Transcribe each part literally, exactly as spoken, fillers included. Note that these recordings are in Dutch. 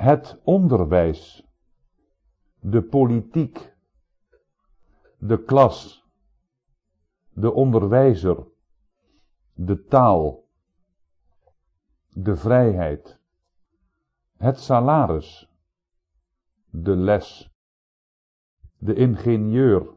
Het onderwijs, de politiek, de klas, de onderwijzer, de taal, de vrijheid, het salaris, de les, de ingenieur,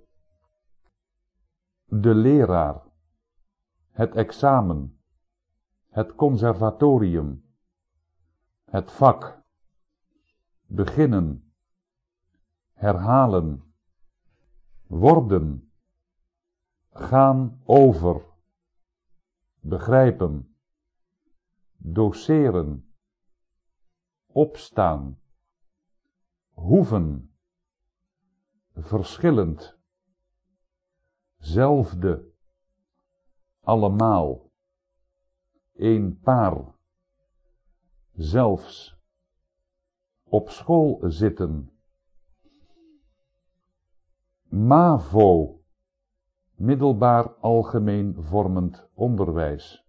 de leraar, het examen, het conservatorium, het vak, beginnen, herhalen, worden, gaan over, begrijpen, doseren, opstaan, hoeven, verschillend, zelfde, allemaal, een paar, zelfs, op school zitten. MAVO, middelbaar algemeen vormend onderwijs.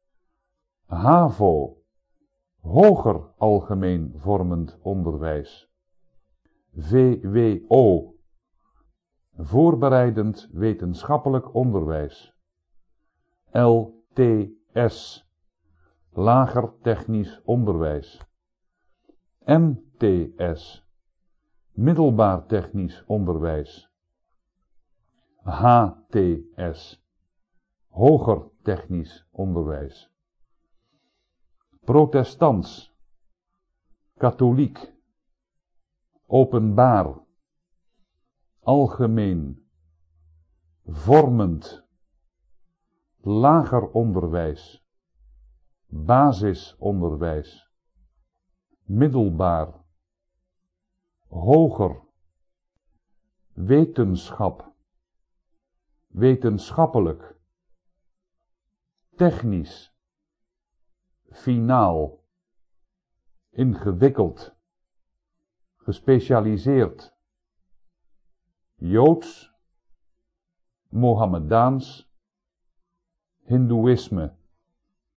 HAVO, hoger algemeen vormend onderwijs. V W O, voorbereidend wetenschappelijk onderwijs. L T S, lager technisch onderwijs. M T S, middelbaar technisch onderwijs. H T S, hoger technisch onderwijs. Protestants, katholiek, openbaar, algemeen, vormend, lager onderwijs, basisonderwijs, middelbaar, hoger, wetenschap, wetenschappelijk, technisch, finaal, ingewikkeld, gespecialiseerd, Joods, Mohammedaans, Hindoeïsme.